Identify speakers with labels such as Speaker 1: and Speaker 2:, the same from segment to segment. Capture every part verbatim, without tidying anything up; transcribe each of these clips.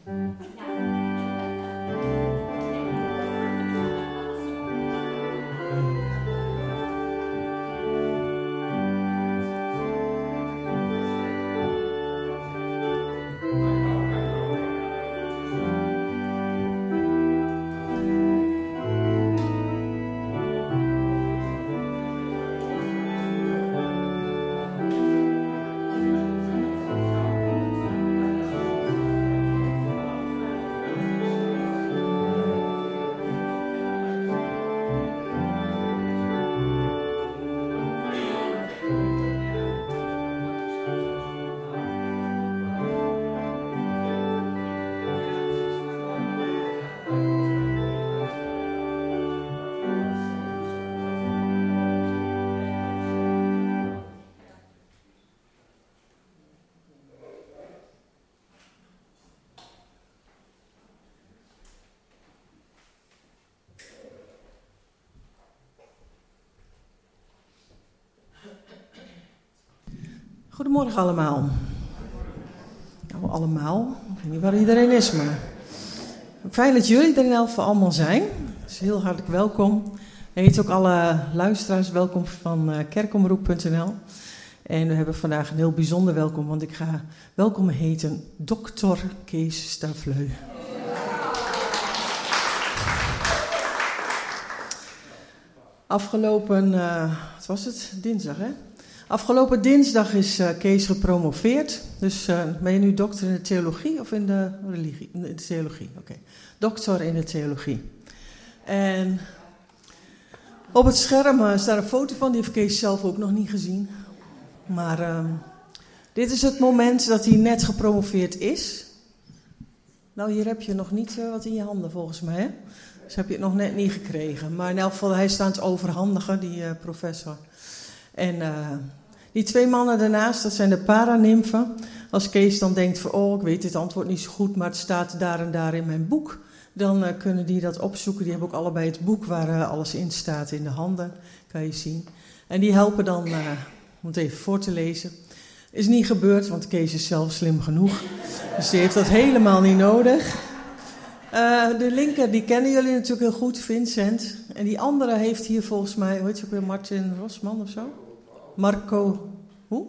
Speaker 1: Goedemorgen allemaal. Nou, allemaal. Ik weet niet waar iedereen is, maar fijn dat jullie er in elk geval allemaal zijn. Dus heel hartelijk welkom. En heet ook alle luisteraars welkom van kerkomroep punt n l. En we hebben vandaag een heel bijzonder welkom, want ik ga welkom heten dokter Kees Stavleu. Afgelopen, uh, wat was het? Dinsdag, hè? Afgelopen dinsdag is uh, Kees gepromoveerd. Dus uh, ben je nu dokter in de theologie of in de religie? In de theologie, oké. Okay. Dokter in de theologie. En op het scherm uh, staat een foto van, die heeft Kees zelf ook nog niet gezien. Maar uh, dit is het moment dat hij net gepromoveerd is. Nou, hier heb je nog niet uh, wat in je handen volgens mij, hè? Dus heb je het nog net niet gekregen. Maar in elk geval, hij staat aan het overhandigen, die uh, professor. En uh, die twee mannen daarnaast, dat zijn de paranimfen. Als Kees dan denkt van, oh, ik weet dit antwoord niet zo goed, maar het staat daar en daar in mijn boek. Dan uh, kunnen die dat opzoeken. Die hebben ook allebei het boek waar uh, alles in staat in de handen, kan je zien. En die helpen dan, uh, om het even voor te lezen. Is niet gebeurd, want Kees is zelf slim genoeg. Dus die heeft dat helemaal niet nodig. Uh, de linker, die kennen jullie natuurlijk heel goed, Vincent. En die andere heeft hier volgens mij, hoe heet je ook weer, Martin Rosman of zo? Marco, hoe?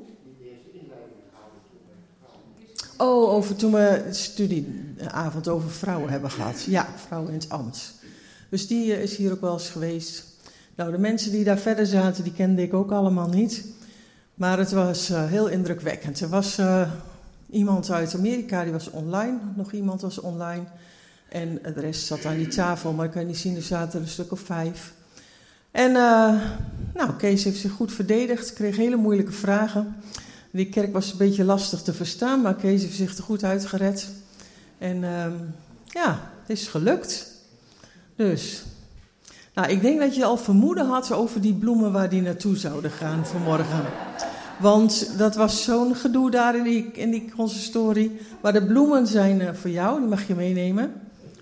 Speaker 1: Oh, over toen we de studieavond over vrouwen hebben gehad. Ja, vrouwen in het ambt. Dus die uh, is hier ook wel eens geweest. Nou, de mensen die daar verder zaten, die kende ik ook allemaal niet. Maar het was uh, heel indrukwekkend. Er was uh, iemand uit Amerika, die was online. Nog iemand was online. En de rest zat aan die tafel, maar ik kan niet zien, er zaten er een stuk of vijf. En uh, nou, Kees heeft zich goed verdedigd, kreeg hele moeilijke vragen. Die kerk was een beetje lastig te verstaan, maar Kees heeft zich er goed uitgered. En uh, ja, het is gelukt. Dus, nou, ik denk dat je al vermoeden had over die bloemen waar die naartoe zouden gaan vanmorgen. Want dat was zo'n gedoe daar in die, in die consistorie. Maar de bloemen zijn uh, voor jou, die mag je meenemen.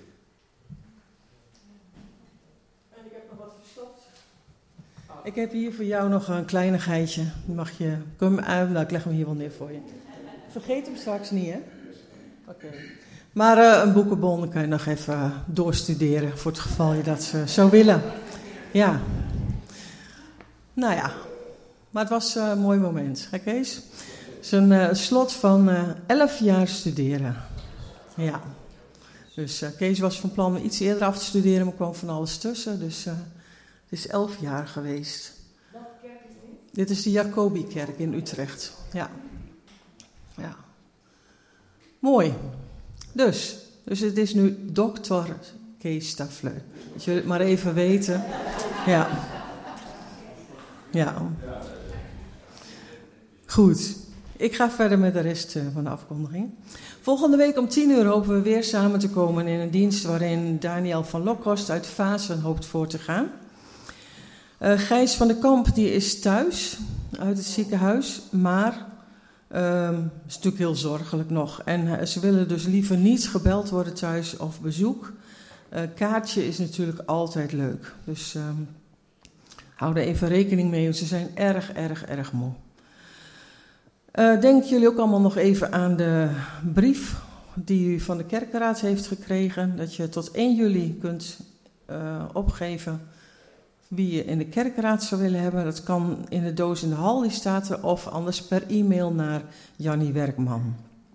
Speaker 1: Ik heb hier voor jou nog een kleinigheidje. Die mag je, kom, uh, nou, ik leg hem hier wel neer voor je. Vergeet hem straks niet, hè? Oké. Okay. Maar uh, een boekenbon kan je nog even uh, doorstuderen, voor het geval je dat uh, zou willen. Ja. Nou ja, maar het was uh, een mooi moment, hè Kees? Het is een uh, slot van uh, elf jaar studeren. Ja. Dus uh, Kees was van plan om iets eerder af te studeren, maar kwam van alles tussen, dus... Uh, Het is elf jaar geweest. Welke kerk is dit? Dit is de Jacobikerk in Utrecht. Ja. Ja. Mooi. Dus, dus het is nu dokter Kees Stavleu. Dat jullie het maar even weten. Ja. Ja. Goed. Ik ga verder met de rest van de afkondiging. Volgende week om tien uur hopen we weer samen te komen in een dienst waarin Daniel van Lokhorst uit Vaassen hoopt voor te gaan. Uh, Gijs van de Kamp die is thuis uit het ziekenhuis, maar uh, is natuurlijk heel zorgelijk nog. En uh, ze willen dus liever niet gebeld worden thuis of bezoek. Uh, kaartje is natuurlijk altijd leuk, dus uh, hou er even rekening mee, want ze zijn erg, erg, erg moe. Uh, denken jullie ook allemaal nog even aan de brief die u van de kerkenraad heeft gekregen. Dat je tot één juli kunt uh, opgeven wie je in de kerkenraad zou willen hebben. Dat kan in de doos in de hal, die staat er. Of anders per e-mail naar Jannie Werkman.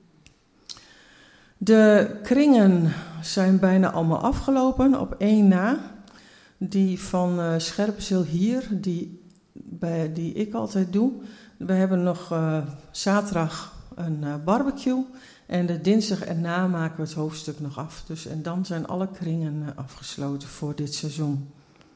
Speaker 1: De kringen zijn bijna allemaal afgelopen, op één na. Die van uh, Scherpenzeel hier, die, bij, die ik altijd doe. We hebben nog uh, zaterdag een uh, barbecue. En de dinsdag erna maken we het hoofdstuk nog af. Dus, en dan zijn alle kringen uh, afgesloten voor dit seizoen.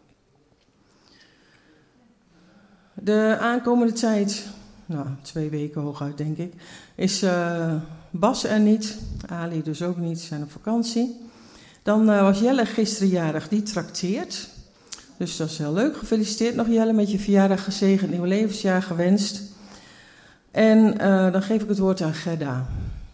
Speaker 1: De aankomende tijd, nou, twee weken hooguit denk ik, is uh, Bas er niet. Ali dus ook niet, zijn op vakantie. Dan uh, was Jelle gisteren jarig, die trakteert. Dus dat is heel leuk. Gefeliciteerd nog Jelle met je verjaardag, gezegend nieuw levensjaar gewenst. En uh, dan geef ik het woord aan Gerda.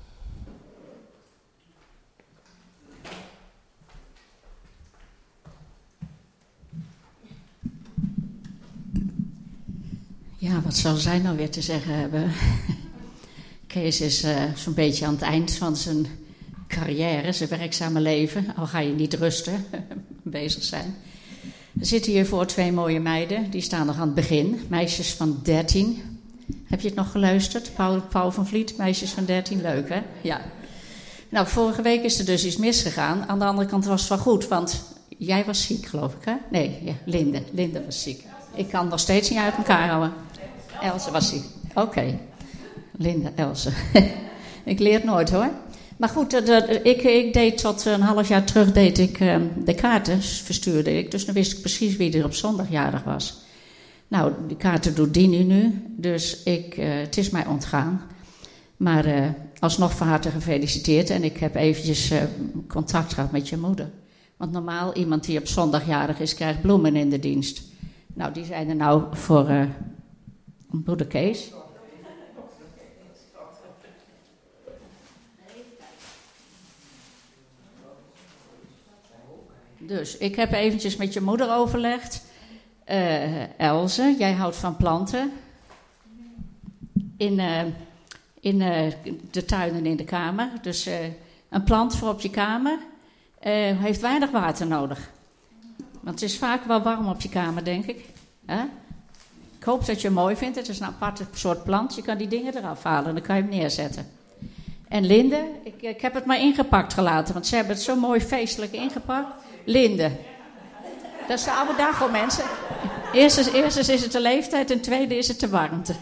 Speaker 2: Ja, wat zal zij nou weer te zeggen hebben? Kees is uh, zo'n beetje aan het eind van zijn carrière, zijn werkzame leven. Al ga je niet rusten, bezig zijn. Er zitten hier voor twee mooie meiden, die staan nog aan het begin. Meisjes van dertien. Heb je het nog geluisterd? Paul, Paul van Vliet, meisjes van dertien, leuk hè? Ja. Nou, vorige week is er dus iets misgegaan. Aan de andere kant was het wel goed, want jij was ziek, geloof ik hè? Nee, ja, Linde. Linde was ziek. Ik kan nog steeds niet uit elkaar houden. Else was ziek. Oké. Okay. Linde, Else. Ik leer het nooit hoor. Maar goed, de, de, ik, ik deed tot een half jaar terug deed ik uh, de kaarten, verstuurde ik. Dus dan wist ik precies wie er op zondag jarig was. Nou, die kaarten doet Dini nu, dus ik, uh, het is mij ontgaan. Maar uh, alsnog van harte gefeliciteerd. En ik heb eventjes uh, contact gehad met je moeder. Want normaal, iemand die op zondag jarig is, krijgt bloemen in de dienst. Nou, die zijn er nou voor uh, broeder Kees. Dus ik heb eventjes met je moeder overlegd. Uh, Else, jij houdt van planten. In, uh, in uh, de tuin en in de kamer. Dus uh, een plant voor op je kamer uh, heeft weinig water nodig. Want het is vaak wel warm op je kamer, denk ik. Huh? Ik hoop dat je het mooi vindt. Het is een aparte soort plant. Je kan die dingen eraf halen en dan kan je hem neerzetten. En Linde, ik, ik heb het maar ingepakt gelaten. Want ze hebben het zo mooi feestelijk ingepakt. Linde. Dat is de oude dag hoor mensen. Eerst, eerst is het de leeftijd en tweede is het de warmte.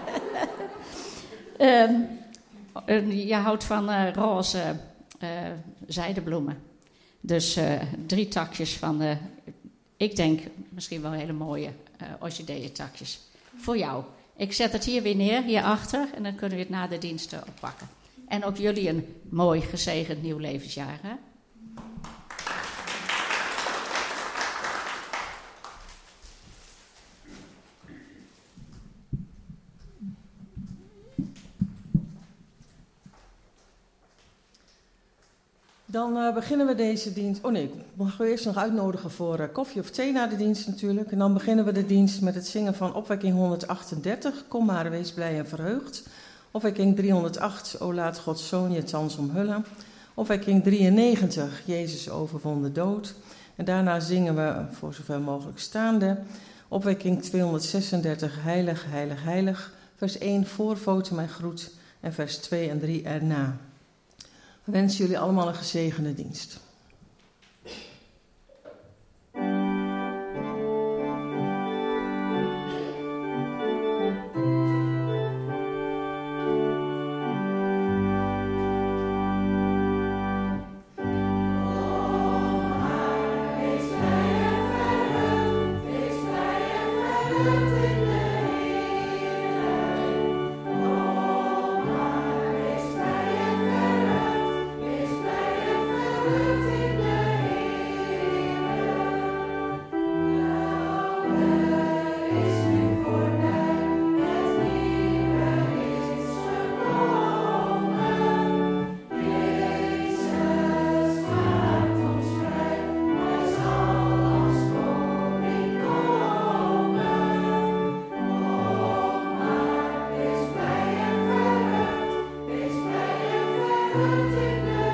Speaker 2: um, je houdt van uh, roze uh, zijdebloemen. Dus uh, drie takjes van, uh, ik denk misschien wel hele mooie uh, orchideeëntakjes. Voor jou. Ik zet het hier weer neer, hierachter. En dan kunnen we het na de diensten oppakken. En ook jullie een mooi gezegend nieuw levensjaar. Hè?
Speaker 1: Dan uh, beginnen we deze dienst. Oh nee, ik mag u eerst nog uitnodigen voor uh, koffie of thee na de dienst natuurlijk. En dan beginnen we de dienst met het zingen van opwekking honderdachtendertig. Kom maar, wees blij en verheugd. Opwekking driehonderdacht. O laat Gods Zoon je thans omhullen. Opwekking drieënnegentig. Jezus overwon de dood. En daarna zingen we voor zover mogelijk staande. Opwekking tweehonderdzesendertig. Heilig, heilig, heilig. Vers één, voorvoten mijn groet. En vers twee en drie erna. We wensen jullie allemaal een gezegende dienst.
Speaker 3: Thank you.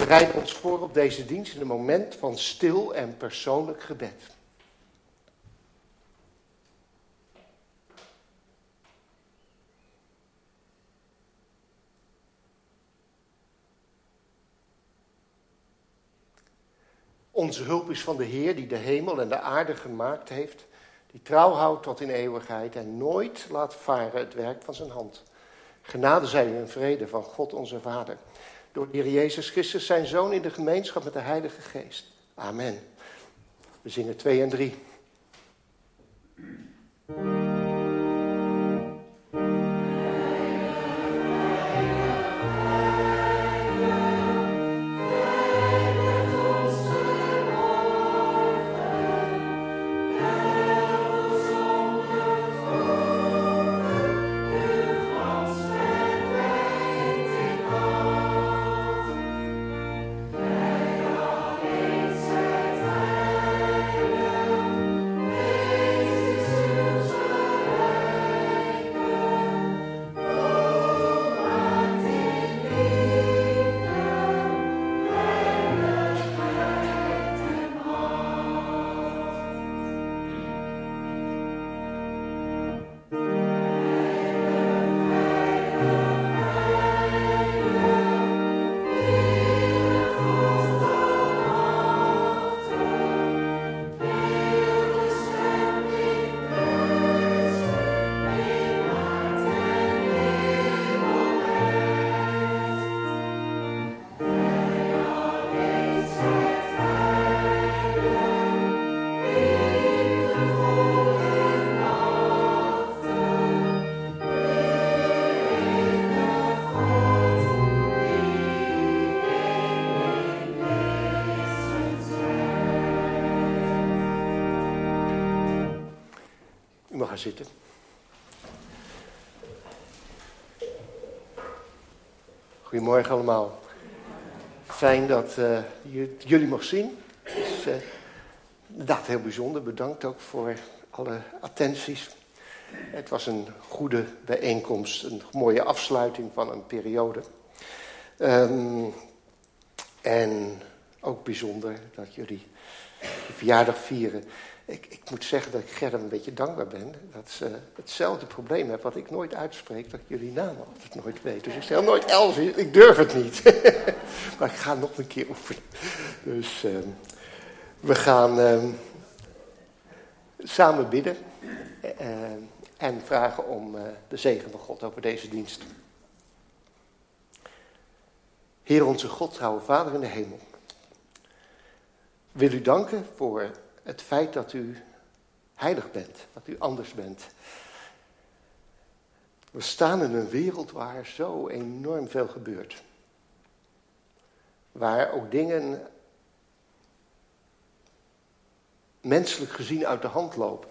Speaker 3: bereiden ons voor op deze dienst in een moment van stil en persoonlijk gebed. Onze hulp is van de Heer die de hemel en de aarde gemaakt heeft, die trouw houdt tot in eeuwigheid en nooit laat varen het werk van zijn hand. Genade zij u en vrede van God onze Vader, door de Heer Jezus Christus zijn Zoon in de gemeenschap met de Heilige Geest. Amen. We zingen twee en drie. U mag gaan zitten. Goedemorgen allemaal. Fijn dat uh, je, jullie mag zien. Het is uh, inderdaad heel bijzonder. Bedankt ook voor alle attenties. Het was een goede bijeenkomst. Een mooie afsluiting van een periode. Um, en ook bijzonder dat jullie de verjaardag vieren. Ik, ik moet zeggen dat ik Gerda een beetje dankbaar ben. Dat ze hetzelfde probleem heeft wat ik nooit uitspreek. Dat ik jullie namen altijd nooit weet. Dus ik zeg nooit Elsie, ik durf het niet. Maar ik ga nog een keer oefenen. Dus uh, we gaan uh, samen bidden. Uh, en vragen om uh, de zegen van God over deze dienst. Heer onze God, trouwe Vader in de hemel. Wil u danken voor het feit dat u heilig bent, dat u anders bent. We staan in een wereld waar zo enorm veel gebeurt. Waar ook dingen menselijk gezien uit de hand lopen.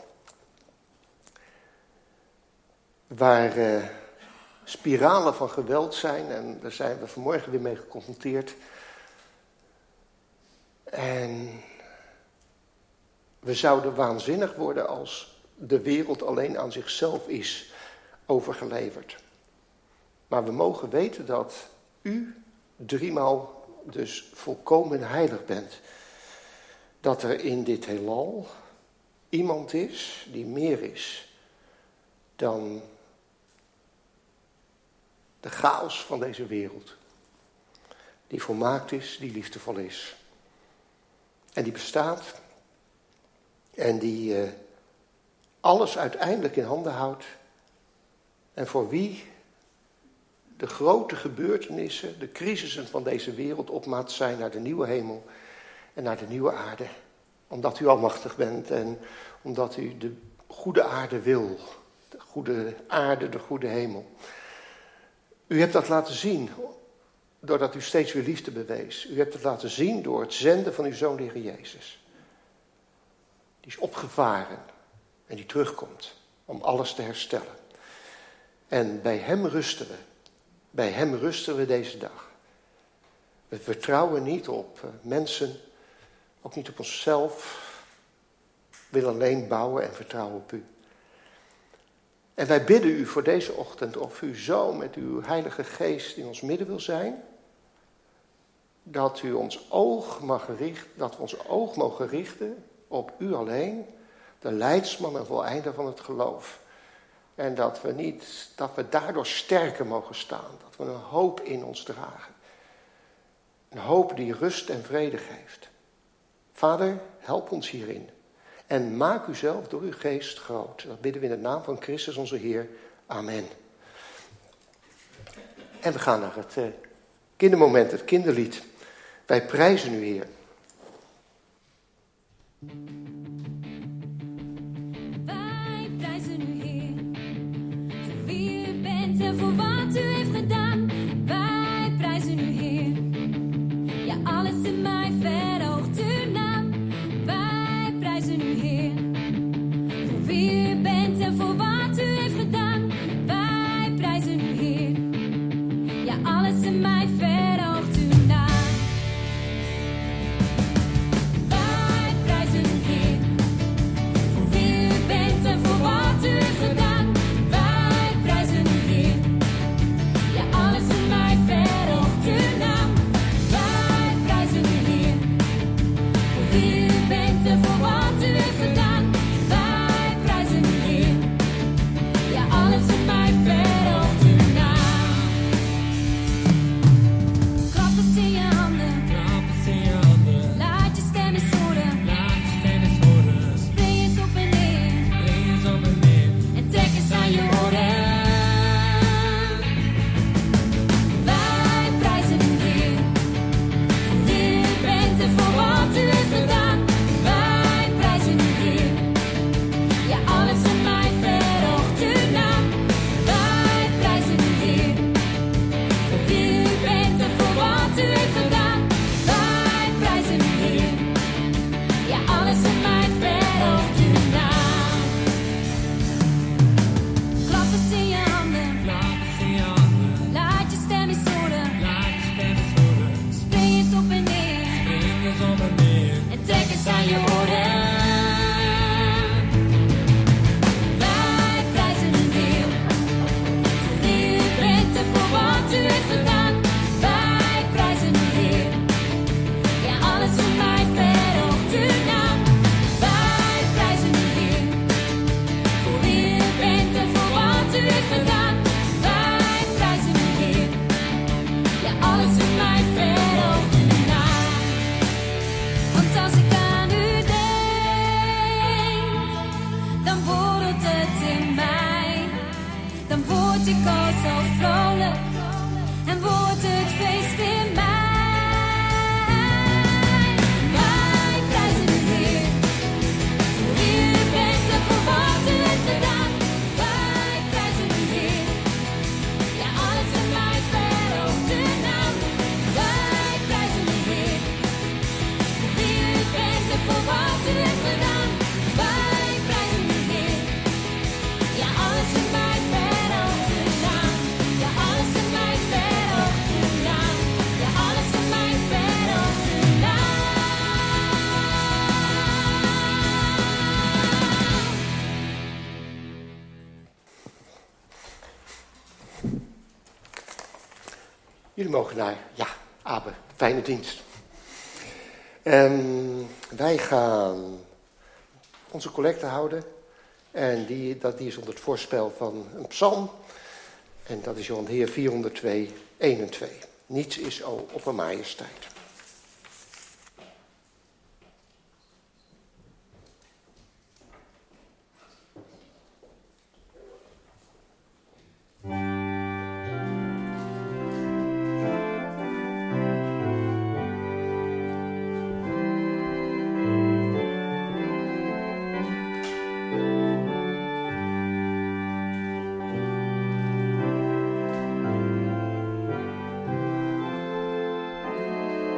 Speaker 3: Waar uh, spiralen van geweld zijn en daar zijn we vanmorgen weer mee geconfronteerd. En we zouden waanzinnig worden als de wereld alleen aan zichzelf is overgeleverd. Maar we mogen weten dat u driemaal dus volkomen heilig bent. Dat er in dit heelal iemand is die meer is dan de chaos van deze wereld. Die volmaakt is, die liefdevol is. En die bestaat. En die uh, alles uiteindelijk in handen houdt. En voor wie de grote gebeurtenissen, de crisissen van deze wereld op maat zijn naar de nieuwe hemel en naar de nieuwe aarde. Omdat u almachtig bent en omdat u de goede aarde wil. De goede aarde, de goede hemel. U hebt dat laten zien doordat u steeds weer liefde bewees. U hebt het laten zien door het zenden van uw Zoon, de Heer Jezus. Die is opgevaren en die terugkomt om alles te herstellen. En bij hem rusten we. Bij hem rusten we deze dag. We vertrouwen niet op mensen, ook niet op onszelf. We willen alleen bouwen en vertrouwen op u. En wij bidden u voor deze ochtend of u zo met uw Heilige Geest in ons midden wil zijn. dat u ons oog mag richten, dat we ons oog mogen richten op u alleen, de leidsman en voleinder van het geloof. En dat we, niet, dat we daardoor sterker mogen staan. Dat we een hoop in ons dragen. Een hoop die rust en vrede geeft. Vader, help ons hierin. En maak u zelf door uw geest groot. Dat bidden we in de naam van Christus onze Heer. Amen. En we gaan naar het uh, kindermoment, het kinderlied. Wij prijzen u, Heer.
Speaker 4: Wij prijzen u, Heer, voor wie u bent en voor wat u heeft gedaan. Wij prijzen u, Heer, ja, alles in mij verhoogt uw naam. Wij prijzen u, Heer, voor wie u bent en voor wat u heeft gedaan. Wij prijzen u, Heer, ja, alles in mij verhoogt uw naam. Wij prijzen u, Heer, voor wie u bent en voor wat u heeft gedaan. Wij prijzen u, Heer, ja, alles in mij verhoogt uw naam. Wij prijzen u, Heer, voor wie u bent en voor wat u heeft gedaan. Wij prijzen u, Heer, ja, alles in mij verhoogt uw naam. Klap eens in je handen, laat je stem eens horen. Spring eens op en neer, en trek eens aan je oren. Wij prijzen u, Heer, voor wie u bent en voor wat u heeft gedaan. Wij prijzen u, Heer, ja, alles in mij verhoogt uw naam. Wij prijzen u, Heer, voor wie u bent en voor wat u heeft gedaan. Wij prijzen u, Heer, ja, alles in mij verhoogt uw naam. Klap eens in je handen, laat je stem eens horen. Spring eens op en neer, en trek eens aan je oren. Wij prijzen u, Heer, voor wie u bent en voor wat u heeft gedaan. Wij prijzen u, Heer, ja, alles in mij verhoogt uw naam. Wij prijzen u, Heer, voor wie u bent en voor wat u heeft gedaan. Wij prijzen u, Heer, ja, alles in mij verhoogt uw naam. Want als ik aan u denk, dan borrelt het in mij. Dan word ik al zo vrolijk en wordt het feest in mij. Wij prijzen u, Heer, voor wie u bent en voor wat u heeft gedaan. Wij prijzen u, Heer, ja, alles in mij verhoogt uw naam. Wij prijzen u, Heer, voor wie u bent en voor wat u heeft gedaan. Wij prijzen u, Heer, ja, alles in mij verhoogt uw naam. Ja, alles in mij verhoogt uw naam. Ja, alles in mij verhoogt uw naam.
Speaker 3: Jullie mogen naar, ja, Abe, fijne dienst. En wij gaan onze collecte houden. En die, dat, die is onder het voorspel van een psalm. En dat is Johan Heer vierhonderdtwee, één en twee. Niets is o oppermajesteit.
Speaker 4: Wij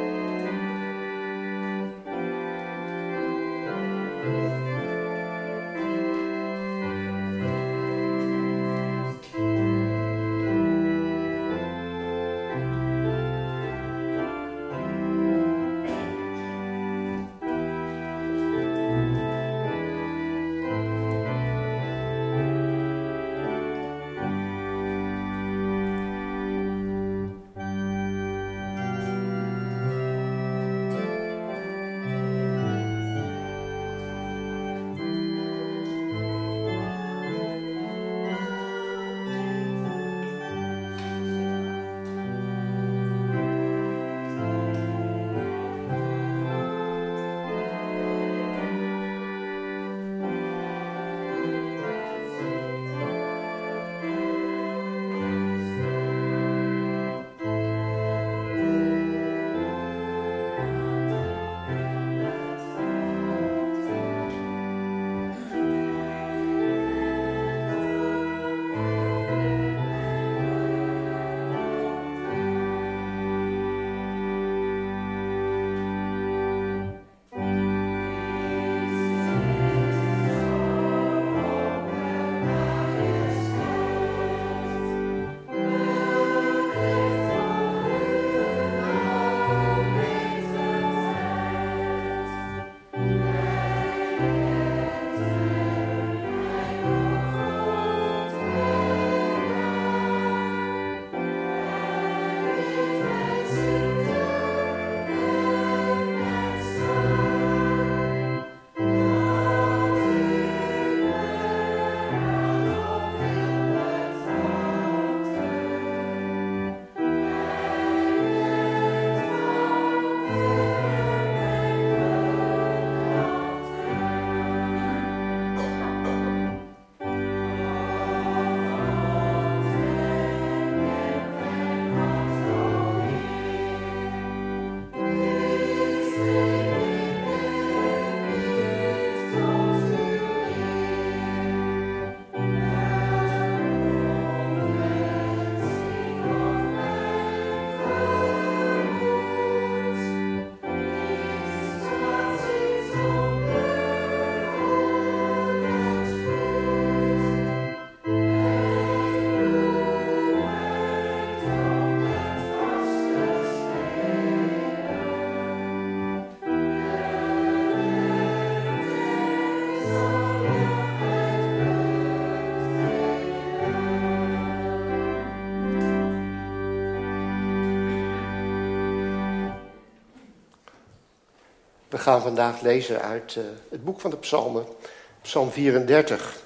Speaker 3: We gaan vandaag lezen uit uh, het boek van de Psalmen, Psalm vierendertig.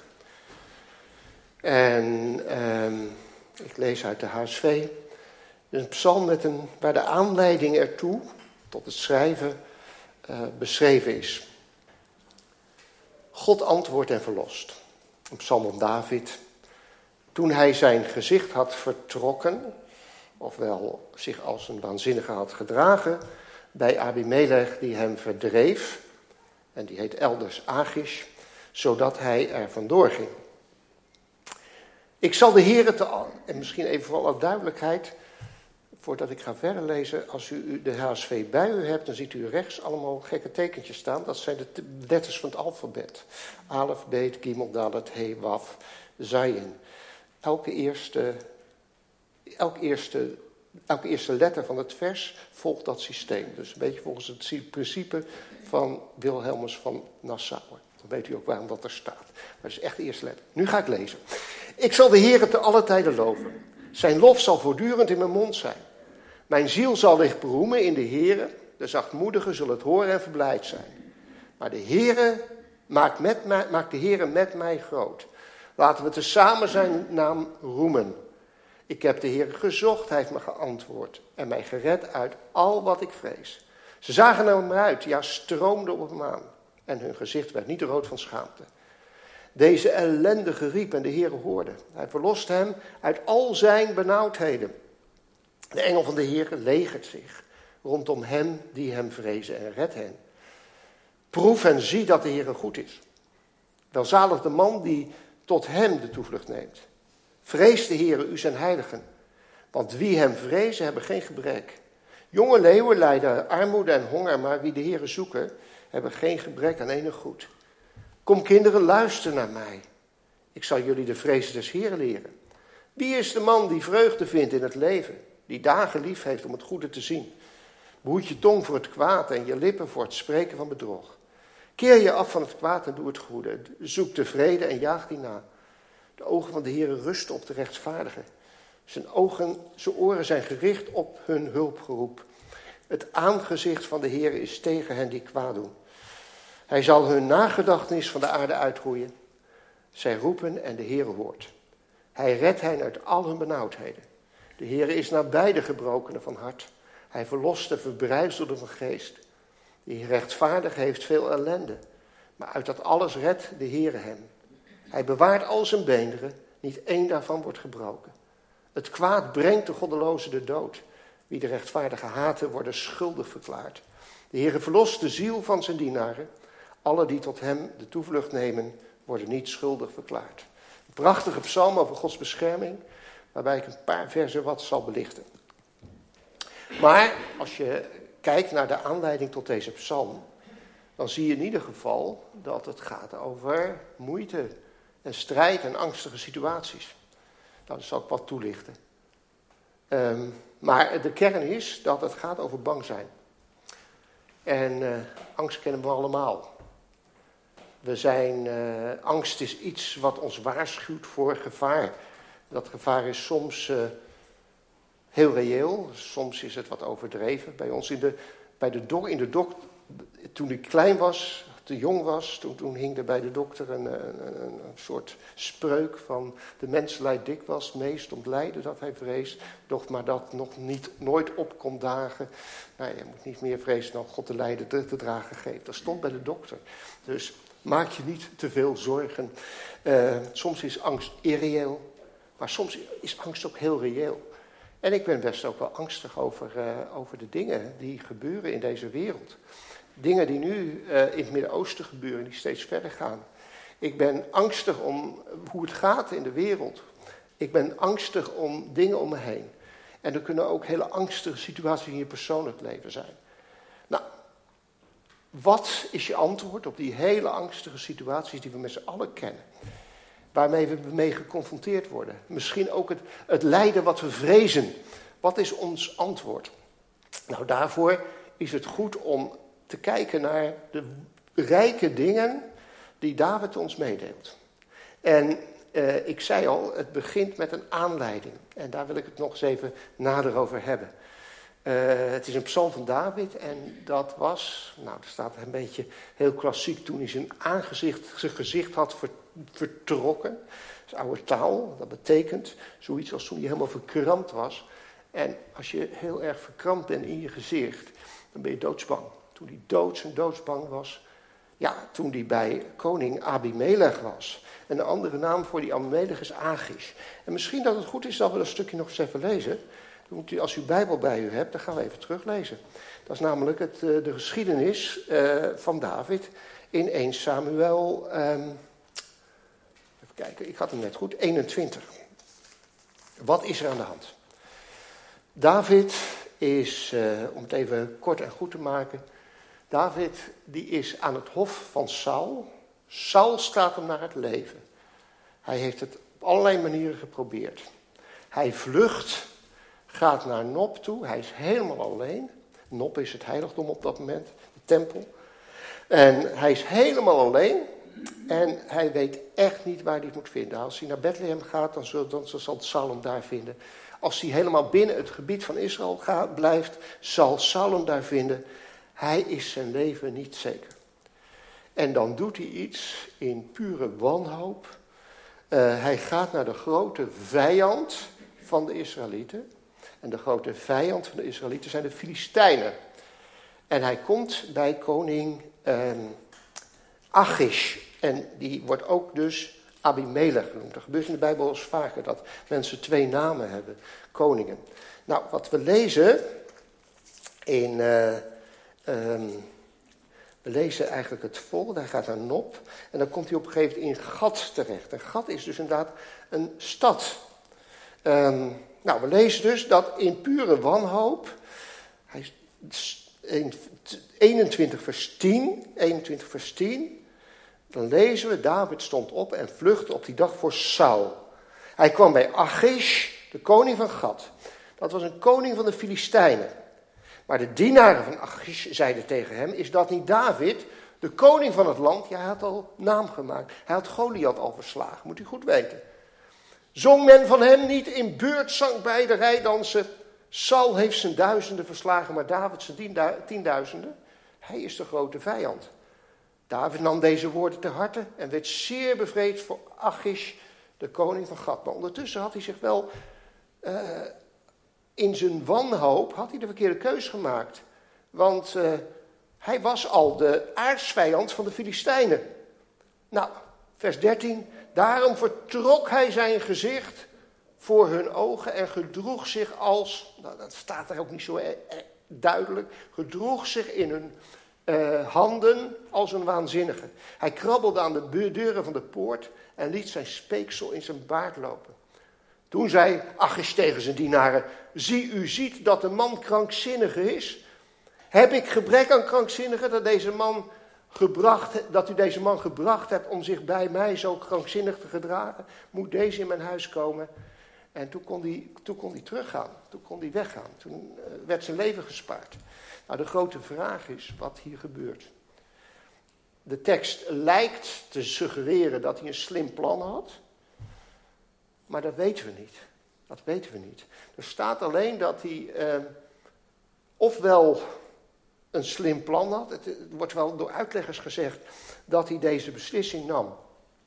Speaker 3: En uh, ik lees uit de H S V. Het is een psalm met een, waar de aanleiding ertoe, tot het schrijven, uh, beschreven is. God antwoordt en verlost. Een psalm van David. Toen hij zijn gezicht had vertrokken, ofwel zich als een waanzinnige had gedragen, bij Abimelech die hem verdreef, en die heet elders Achish, zodat hij er vandoor ging. Ik zal de Heere te, en misschien even voor alle duidelijkheid, voordat ik ga verder lezen, als u de H S V bij u hebt, dan ziet u rechts allemaal gekke tekentjes staan. Dat zijn de letters van het alfabet. Alef, Bet, Gimel, Dalet, He, Waf, Zayin. Elke eerste, elke, eerste, elke eerste letter van het vers volgt dat systeem. Dus een beetje volgens het principe van Wilhelmus van Nassau. Dan weet u ook waarom dat er staat. Maar dat is echt de eerste letter. Nu ga ik lezen. Ik zal de Heere te alle tijden loven. Zijn lof zal voortdurend in mijn mond zijn. Mijn ziel zal zich beroemen in de Heere. De zachtmoedigen zullen het horen en verblijd zijn. Maar de Heere maakt, met mij, maakt de Heere met mij groot. Laten we tezamen zijn naam roemen. Ik heb de Heere gezocht, hij heeft me geantwoord. En mij gered uit al wat ik vrees. Ze zagen naar hem uit, ja stroomden op hem aan. En hun gezicht werd niet rood van schaamte. Deze ellendige riep en de Heere hoorde. Hij verlost hem uit al zijn benauwdheden. De engel van de Heere legert zich rondom hen die hem vrezen en redt hen. Proef en zie dat de Heere goed is. Welzalig de man die tot hem de toevlucht neemt. Vrees de Heere, u zijn heiligen. Want wie hem vrezen hebben geen gebrek. Jonge leeuwen lijden armoede en honger, maar wie de Heere zoeken hebben geen gebrek aan enig goed. Kom kinderen, luister naar mij. Ik zal jullie de vrees des Heeren leren. Wie is de man die vreugde vindt in het leven, die dagen lief heeft om het goede te zien? Behoed je tong voor het kwaad en je lippen voor het spreken van bedrog. Keer je af van het kwaad en doe het goede. Zoek de vrede en jaag die na. De ogen van de Heere rusten op de rechtvaardigen. Zijn ogen, zijn oren zijn gericht op hun hulpgeroep. Het aangezicht van de Heere is tegen hen die kwaad doen. Hij zal hun nagedachtenis van de aarde uitroeien. Zij roepen en de Heere hoort. Hij redt hen uit al hun benauwdheden. De Heere is nabij de gebrokenen van hart. Hij verlost de verbrijzelden van geest. Die rechtvaardig heeft veel ellende. Maar uit dat alles redt de Heere hem. Hij bewaart al zijn beenderen. Niet één daarvan wordt gebroken. Het kwaad brengt de goddeloze de dood. Wie de rechtvaardige haten worden schuldig verklaard. De Heere verlost de ziel van zijn dienaren. Alle die tot hem de toevlucht nemen, worden niet schuldig verklaard. Een prachtige psalm over Gods bescherming, waarbij ik een paar versen wat zal belichten. Maar als je kijkt naar de aanleiding tot deze psalm, dan zie je in ieder geval dat het gaat over moeite en strijd en angstige situaties. Nou, dat zal ik wat toelichten. Um, maar de kern is dat het gaat over bang zijn. En uh, angst kennen we allemaal. We zijn, uh, angst is iets wat ons waarschuwt voor gevaar. Dat gevaar is soms uh, heel reëel, soms is het wat overdreven. Bij ons in de, bij de dok, in de dok, toen ik klein was, te jong was, toen, toen hing er bij de dokter een, een, een, een soort spreuk van de mens lijdt dikwijls, meest om het lijden dat hij vreest, doch maar dat nog niet, nooit op kon dagen. Nou, je moet niet meer vrezen dan God de lijden te, te dragen geeft. Dat stond bij de dokter. Dus maak je niet te veel zorgen. Uh, soms is angst irreëel, maar soms is angst ook heel reëel. En ik ben best ook wel angstig over, uh, over de dingen die gebeuren in deze wereld. Dingen die nu uh, in het Midden-Oosten gebeuren, die steeds verder gaan. Ik ben angstig om hoe het gaat in de wereld. Ik ben angstig om dingen om me heen. En er kunnen ook hele angstige situaties in je persoonlijk leven zijn. Nou, wat is je antwoord op die hele angstige situaties die we met z'n allen kennen? Waarmee we mee geconfronteerd worden. Misschien ook het, het lijden wat we vrezen. Wat is ons antwoord? Nou, daarvoor is het goed om te kijken naar de rijke dingen die David ons meedeelt. En uh, ik zei al, het begint met een aanleiding. En daar wil ik het nog eens even nader over hebben. Uh, het is een psalm van David en dat was, nou, er staat een beetje heel klassiek, toen hij zijn aangezicht, zijn gezicht had ver, vertrokken. Dat is oude taal, dat betekent zoiets als toen hij helemaal verkrampt was. En als je heel erg verkrampt bent in je gezicht, dan ben je doodsbang. Toen hij doods en doodsbang was, ja, toen hij bij koning Abimelech was. En de andere naam voor die Abimelech is Achish. En misschien dat het goed is dat we dat stukje nog eens even lezen. Dan moet u, als u Bijbel bij u hebt, dan gaan we even teruglezen. Dat is namelijk het, de geschiedenis uh, van David in eerste Samuel, um, even kijken, ik had hem net goed, eenentwintig. Wat is er aan de hand? David is, uh, om het even kort en goed te maken, David die is aan het hof van Saul. Saul staat hem naar het leven. Hij heeft het op allerlei manieren geprobeerd. Hij vlucht, gaat naar Nob toe. Hij is helemaal alleen. Nob is het heiligdom op dat moment, de tempel. En hij is helemaal alleen. En hij weet echt niet waar hij het moet vinden. Als hij naar Bethlehem gaat, dan zal, dan zal Saul hem daar vinden. Als hij helemaal binnen het gebied van Israël gaat, blijft, zal Saul hem daar vinden. Hij is zijn leven niet zeker. En dan doet hij iets in pure wanhoop. Uh, hij gaat naar de grote vijand van de Israëlieten. En de grote vijand van de Israëlieten zijn de Filistijnen. En hij komt bij koning uh, Achish. En die wordt ook dus Abimelech genoemd. Dat gebeurt in de Bijbel eens vaker, dat mensen twee namen hebben, koningen. Nou, wat we lezen in... Uh, um, we lezen eigenlijk het volgende. Hij gaat naar Nob. En dan komt hij op een gegeven moment in Gad terecht. En Gad is dus inderdaad een stad. Um, nou, we lezen dus dat in pure wanhoop... Hij eenentwintig vers tien. eenentwintig vers tien. Dan lezen we, David stond op en vluchtte op die dag voor Saul. Hij kwam bij Achish, de koning van Gad. Dat was een koning van de Filistijnen. Maar de dienaren van Achish zeiden tegen hem, is dat niet David, de koning van het land? Ja, hij had al naam gemaakt. Hij had Goliath al verslagen, moet u goed weten. Zong men van hem niet in beurtzang bij de rijdansen? Saul heeft zijn duizenden verslagen, maar David zijn tienduizenden. Hij is de grote vijand. David nam deze woorden ter harte en werd zeer bevreesd voor Achish, de koning van Gad. Maar ondertussen had hij zich wel... Uh, in zijn wanhoop had hij de verkeerde keus gemaakt. Want uh, hij was al de aartsvijand van de Filistijnen. Nou, vers dertien. Daarom vertrok hij zijn gezicht voor hun ogen en gedroeg zich als... Nou, dat staat er ook niet zo e- e- duidelijk. Gedroeg zich in hun uh, handen als een waanzinnige. Hij krabbelde aan de deuren van de poort en liet zijn speeksel in zijn baard lopen. Toen zei Achish tegen zijn dienaren, zie, u ziet dat de man krankzinnig is. Heb ik gebrek aan krankzinnigen dat, deze man gebracht, dat u deze man gebracht hebt om zich bij mij zo krankzinnig te gedragen? Moet deze in mijn huis komen? En toen kon hij, toen kon hij teruggaan, toen kon hij weggaan. Toen werd zijn leven gespaard. Nou, de grote vraag is wat hier gebeurt. De tekst lijkt te suggereren dat hij een slim plan had. Maar dat weten we niet. Dat weten we niet. Er staat alleen dat hij eh, ofwel een slim plan had. Het, het wordt wel door uitleggers gezegd dat hij deze beslissing nam.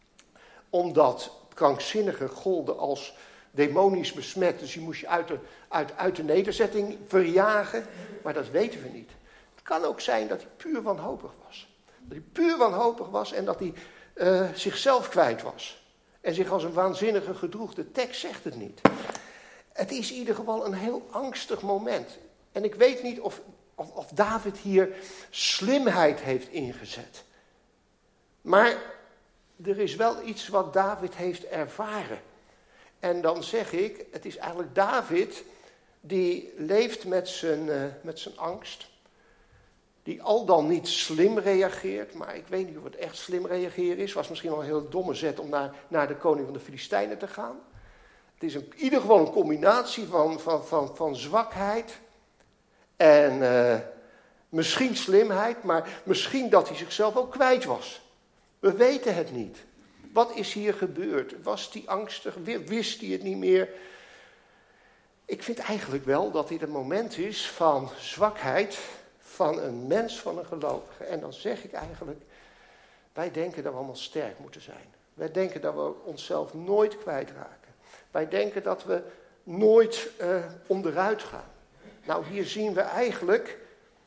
Speaker 3: Omdat krankzinnigen golden als demonisch besmet. Dus die moest je uit de, uit, uit de nederzetting verjagen. Maar dat weten we niet. Het kan ook zijn dat hij puur wanhopig was. Dat hij puur wanhopig was en dat hij uh, zichzelf kwijt was. En zich als een waanzinnige gedroeg. De tekst zegt het niet. Het is in ieder geval een heel angstig moment. En ik weet niet of, of, of David hier slimheid heeft ingezet. Maar er is wel iets wat David heeft ervaren. En dan zeg ik, het is eigenlijk David die leeft met zijn, uh, met zijn angst. Die al dan niet slim reageert, maar ik weet niet of het echt slim reageren is. Was misschien al een heel domme zet om naar, naar de koning van de Filistijnen te gaan. Het is in ieder geval een combinatie van, van, van, van zwakheid en uh, misschien slimheid, maar misschien dat hij zichzelf ook kwijt was. We weten het niet. Wat is hier gebeurd? Was hij angstig? Wist hij het niet meer? Ik vind eigenlijk wel dat dit een moment is van zwakheid van een mens, van een gelovige. En dan zeg ik eigenlijk, wij denken dat we allemaal sterk moeten zijn. Wij denken dat we onszelf nooit kwijtraken. Wij denken dat we nooit uh, onderuit gaan. Nou, hier zien we eigenlijk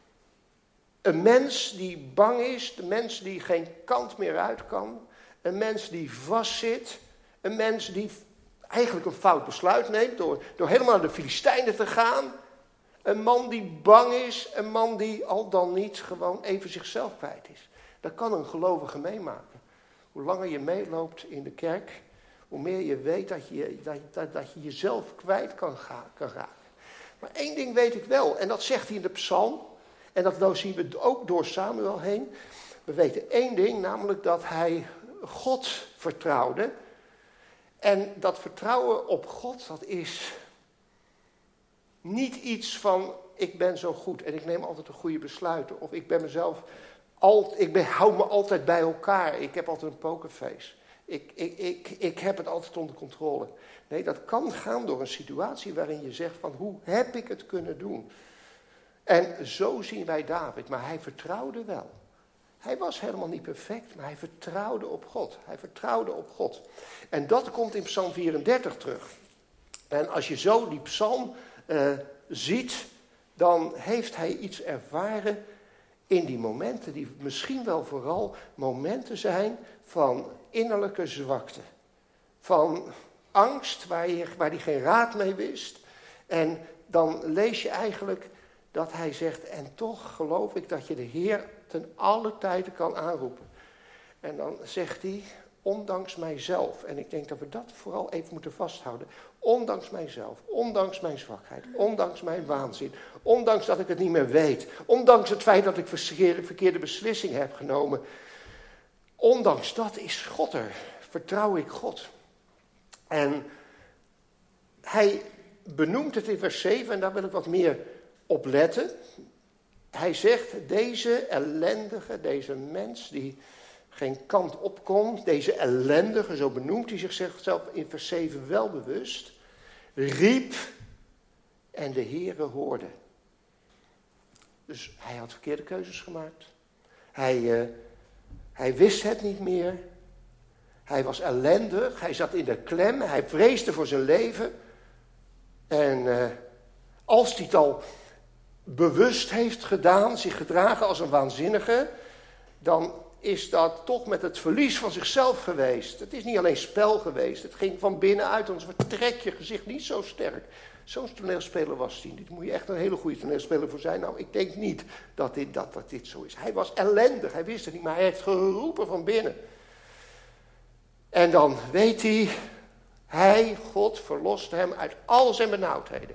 Speaker 3: een mens die bang is, de mens die geen kant meer uit kan, een mens die vastzit, een mens die eigenlijk een fout besluit neemt door, door helemaal naar de Filistijnen te gaan. Een man die bang is, een man die al dan niet gewoon even zichzelf kwijt is. Dat kan een gelovige meemaken. Hoe langer je meeloopt in de kerk, hoe meer je weet dat je, dat, dat, dat je jezelf kwijt kan, gaan, kan raken. Maar één ding weet ik wel, en dat zegt hij in de psalm, en dat zien we ook door Samuel heen. We weten één ding, namelijk dat hij God vertrouwde. En dat vertrouwen op God, dat is niet iets van, ik ben zo goed en ik neem altijd de goede besluiten. Of ik ben mezelf, al, ik ben, hou me altijd bij elkaar. Ik heb altijd een pokerface. Ik, ik, ik, ik heb het altijd onder controle. Nee, dat kan gaan door een situatie waarin je zegt van, hoe heb ik het kunnen doen? En zo zien wij David, maar hij vertrouwde wel. Hij was helemaal niet perfect, maar hij vertrouwde op God. Hij vertrouwde op God. En dat komt in Psalm vierendertig terug. En als je zo die psalm uh, ziet, dan heeft hij iets ervaren in die momenten, die misschien wel vooral momenten zijn van innerlijke zwakte. Van angst, waar hij waar die geen raad mee wist. En dan lees je eigenlijk dat hij zegt, en toch geloof ik dat je de Heer ten alle tijden kan aanroepen. En dan zegt hij, ondanks mijzelf. En ik denk dat we dat vooral even moeten vasthouden. Ondanks mijzelf, ondanks mijn zwakheid, ondanks mijn waanzin. Ondanks dat ik het niet meer weet. Ondanks het feit dat ik verkeerde, verkeerde beslissing heb genomen. Ondanks dat is God er. Vertrouw ik God. En hij benoemt het in vers zeven en daar wil ik wat meer op letten. Hij zegt, deze ellendige, deze mens die geen kant op kon, deze ellendige, zo benoemt hij zichzelf in vers zeven wel bewust, riep en de Heere hoorde. Dus hij had verkeerde keuzes gemaakt. Hij, uh, hij wist het niet meer. Hij was ellendig, hij zat in de klem, hij vreesde voor zijn leven. En uh, als hij het al bewust heeft gedaan, zich gedragen als een waanzinnige, dan is dat toch met het verlies van zichzelf geweest. Het is niet alleen spel geweest, het ging van binnenuit, anders vertrek je gezicht niet zo sterk. Zo'n toneelspeler was hij. Dit moet je echt een hele goede toneelspeler voor zijn. Nou, ik denk niet dat dit, dat, dat dit zo is. Hij was ellendig, hij wist het niet, maar hij heeft geroepen van binnen. En dan weet hij, hij, God, verlost hem uit al zijn benauwdheden.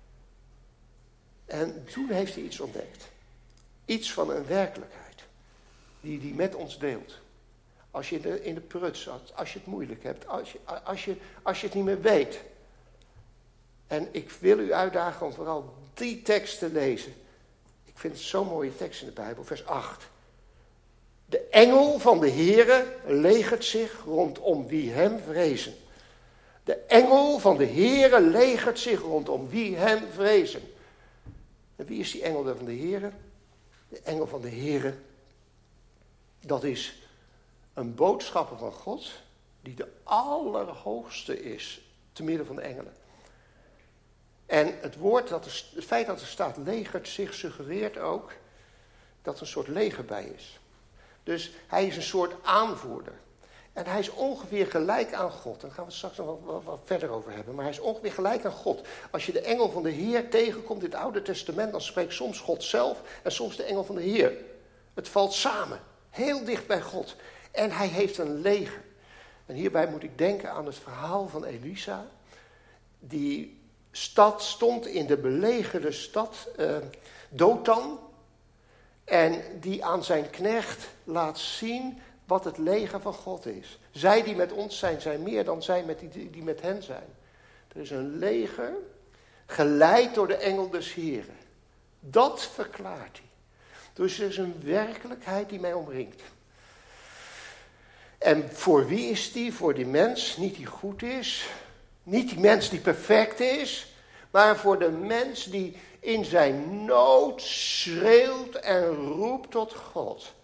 Speaker 3: En toen heeft hij iets ontdekt. Iets van een werkelijkheid. Die hij met ons deelt. Als je in de, in de prut zat. Als je het moeilijk hebt. Als je, als, je, als je het niet meer weet. En ik wil u uitdagen om vooral die tekst te lezen. Ik vind het zo'n mooie tekst in de Bijbel. Vers acht. De engel van de Heere legert zich rondom wie hem vrezen. De engel van de Heere legert zich rondom wie hem vrezen. En wie is die engel van de Heere? De engel van de Heere, dat is een boodschapper van God, die de allerhoogste is, te midden van de engelen. En het woord, dat er, het feit dat er staat legert zich, suggereert ook dat er een soort leger bij is. Dus hij is een soort aanvoerder. En hij is ongeveer gelijk aan God. Daar gaan we het straks nog wat, wat, wat verder over hebben. Maar hij is ongeveer gelijk aan God. Als je de engel van de Heer tegenkomt in het Oude Testament, dan spreekt soms God zelf en soms de engel van de Heer. Het valt samen. Heel dicht bij God. En hij heeft een leger. En hierbij moet ik denken aan het verhaal van Elisa. Die stad stond in de belegerde stad uh, Dothan. En die aan zijn knecht laat zien wat het leger van God is. Zij die met ons zijn, zijn meer dan zij met die, die met hen zijn. Er is een leger, geleid door de engel des Heren. Dat verklaart hij. Dus er is een werkelijkheid die mij omringt. En voor wie is die? Voor die mens, niet die goed is. Niet die mens die perfect is. Maar voor de mens die in zijn nood schreeuwt en roept tot God.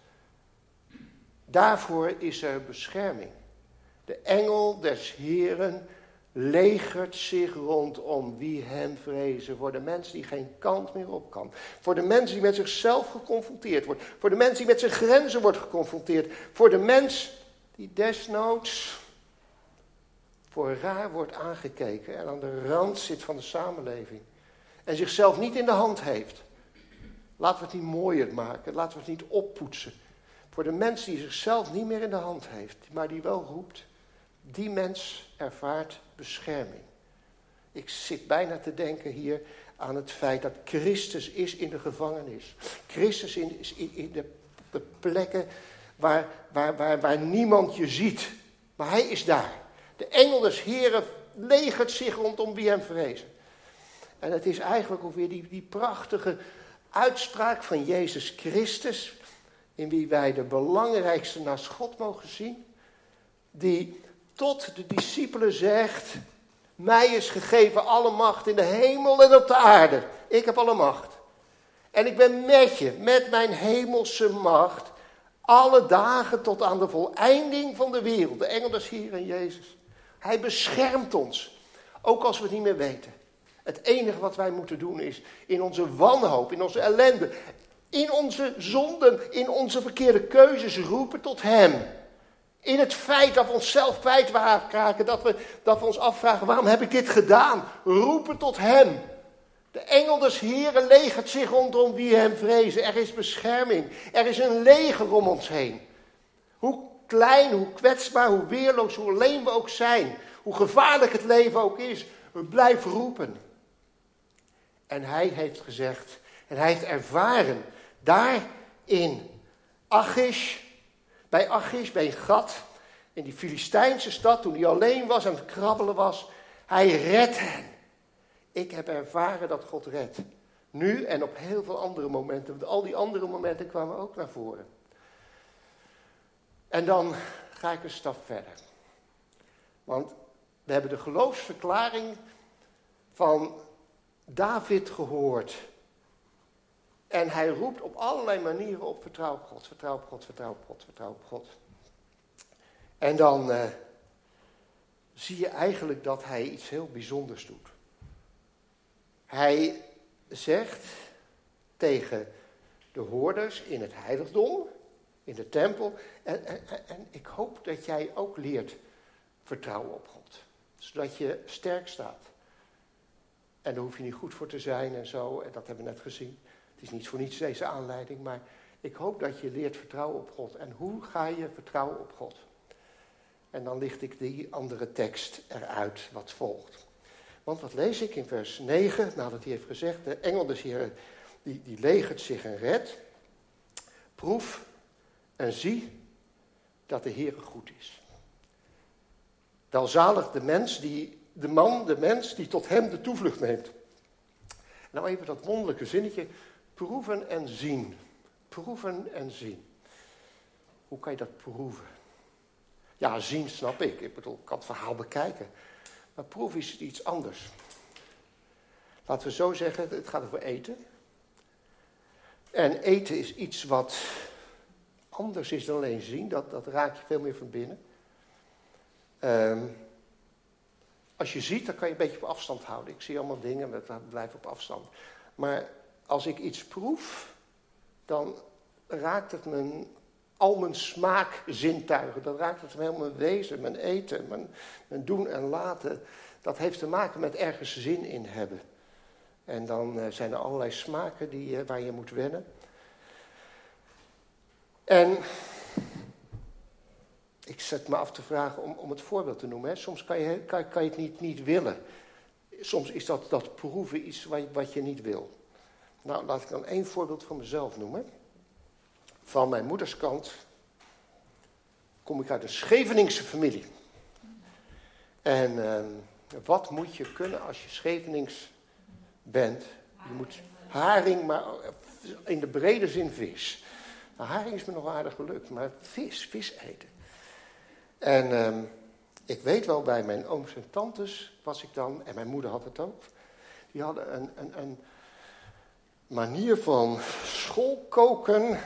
Speaker 3: Daarvoor is er bescherming. De engel des Heeren legert zich rondom wie hem vrezen. Voor de mens die geen kant meer op kan. Voor de mens die met zichzelf geconfronteerd wordt. Voor de mens die met zijn grenzen wordt geconfronteerd. Voor de mens die desnoods voor raar wordt aangekeken en aan de rand zit van de samenleving. En zichzelf niet in de hand heeft. Laten we het niet mooier maken. Laten we het niet oppoetsen. Voor de mens die zichzelf niet meer in de hand heeft, maar die wel roept. Die mens ervaart bescherming. Ik zit bijna te denken hier aan het feit dat Christus is in de gevangenis. Christus in, is in de, de plekken waar, waar, waar, waar niemand je ziet. Maar hij is daar. De engel des Heeren legert zich rondom wie hem vrezen. En het is eigenlijk ook weer die, die prachtige uitspraak van Jezus Christus, in wie wij de belangrijkste naast God mogen zien, die tot de discipelen zegt, mij is gegeven alle macht in de hemel en op de aarde. Ik heb alle macht. En ik ben met je, met mijn hemelse macht, alle dagen tot aan de voleinding van de wereld. De engel des Heeren Jezus. Hij beschermt ons, ook als we het niet meer weten. Het enige wat wij moeten doen is in onze wanhoop, in onze ellende, in onze zonden, in onze verkeerde keuzes roepen tot hem. In het feit dat we onszelf kwijtraken, dat we, dat we ons afvragen, waarom heb ik dit gedaan? Roepen tot hem. De engel des Heeren legert zich rondom wie hem vrezen. Er is bescherming. Er is een leger om ons heen. Hoe klein, hoe kwetsbaar, hoe weerloos, hoe alleen we ook zijn. Hoe gevaarlijk het leven ook is. We blijven roepen. En hij heeft gezegd, en hij heeft ervaren, daar in Achish, bij Achish, bij Gat, in die Filistijnse stad, toen hij alleen was en aan het krabbelen was, hij redt hen. Ik heb ervaren dat God redt. Nu en op heel veel andere momenten. Al die andere momenten kwamen ook naar voren. En dan ga ik een stap verder. Want we hebben de geloofsverklaring van David gehoord. En hij roept op allerlei manieren op vertrouw op God, vertrouw op God, vertrouw op God, vertrouw op God. En dan uh, zie je eigenlijk dat hij iets heel bijzonders doet. Hij zegt tegen de hoorders in het heiligdom, in de tempel, en, en, en ik hoop dat jij ook leert vertrouwen op God. Zodat je sterk staat. En daar hoef je niet goed voor te zijn en zo, en dat hebben we net gezien. Het is niet voor niets deze aanleiding, maar ik hoop dat je leert vertrouwen op God. En hoe ga je vertrouwen op God? En dan licht ik die andere tekst eruit wat volgt. Want wat lees ik in vers negen, nadat hij heeft gezegd, de engel des Heeren, die, die legert zich en redt. Proef en zie dat de Heere goed is. Welzalig de mens, die, de man, de mens, die tot hem de toevlucht neemt. Nou even dat wonderlijke zinnetje, proeven en zien. Proeven en zien. Hoe kan je dat proeven? Ja, zien snap ik. Ik bedoel, ik kan het verhaal bekijken. Maar proeven is iets anders. Laten we zo zeggen, het gaat over eten. En eten is iets wat anders is dan alleen zien. Dat, dat raak je veel meer van binnen. Um, als je ziet, dan kan je een beetje op afstand houden. Ik zie allemaal dingen, maar dat blijft op afstand. Maar als ik iets proef, dan raakt het mijn, al mijn smaakzintuigen. Dan raakt het heel mijn wezen, mijn eten, mijn, mijn doen en laten. Dat heeft te maken met ergens zin in hebben. En dan uh, zijn er allerlei smaken die, uh, waar je moet wennen. En ik zet me af te vragen om, om het voorbeeld te noemen. Hè. Soms kan je, kan, kan je het niet, niet willen. Soms is dat, dat proeven iets wat, wat je niet wil. Nou, laat ik dan één voorbeeld van mezelf noemen. Van mijn moeders kant kom ik uit een Scheveningse familie. En uh, wat moet je kunnen als je Schevenings bent? Je moet haring, maar in de brede zin vis. Nou, haring is me nog aardig gelukt, maar vis, vis eten. En uh, ik weet wel, bij mijn ooms en tantes was ik dan, en mijn moeder had het ook, die hadden een, een, een manier van schoolkoken.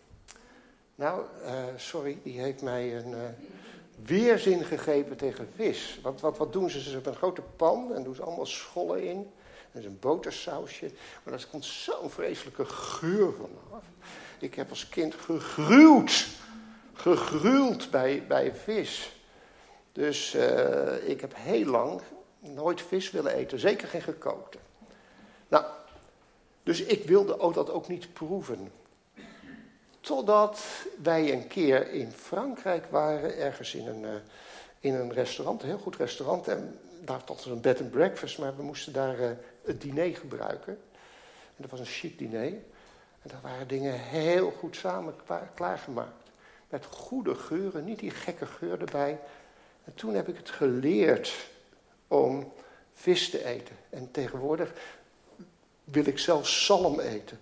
Speaker 3: Nou, uh, sorry, die heeft mij een uh, weerzin gegeven tegen vis. Want wat, wat doen ze? Ze hebben een grote pan en doen ze allemaal schollen in. En er is een botersausje. Maar daar komt zo'n vreselijke geur vanaf. Ik heb als kind gegruwd. Gegruwd bij, bij vis. Dus uh, ik heb heel lang nooit vis willen eten. Zeker geen gekookte. Nou, dus ik wilde ook dat ook niet proeven. Totdat wij een keer in Frankrijk waren. Ergens in een, uh, in een restaurant. Een heel goed restaurant. En daar was een bed and breakfast. Maar we moesten daar uh, het diner gebruiken. En dat was een chic diner. En daar waren dingen heel goed samen klaargemaakt. Met goede geuren. Niet die gekke geur erbij. En toen heb ik het geleerd om vis te eten. En tegenwoordig wil ik zelfs zalm eten.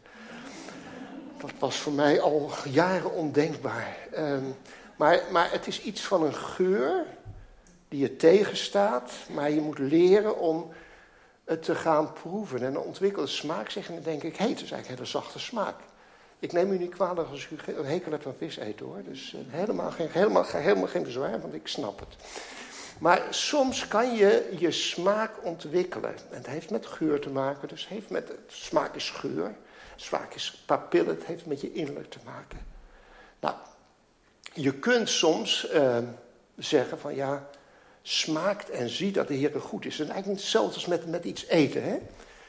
Speaker 3: Dat was voor mij al jaren ondenkbaar. Um, maar, maar het is iets van een geur die je tegenstaat. Maar je moet leren om het te gaan proeven. En dan ontwikkelt de smaak zich. En dan denk ik, hé, hey, het is eigenlijk een hele zachte smaak. Ik neem u niet kwalijk als u een hekel hebt aan vis eten, hoor. Dus uh, helemaal, geen, helemaal, helemaal geen bezwaar, want ik snap het. Maar soms kan je je smaak ontwikkelen. En het heeft met geur te maken. Dus het heeft met, smaak is geur. Smaak is papillen. Het heeft met je innerlijk te maken. Nou, je kunt soms uh, zeggen van ja, smaakt en zie dat de Heer goed is. Dat is eigenlijk hetzelfde als met, met iets eten, hè.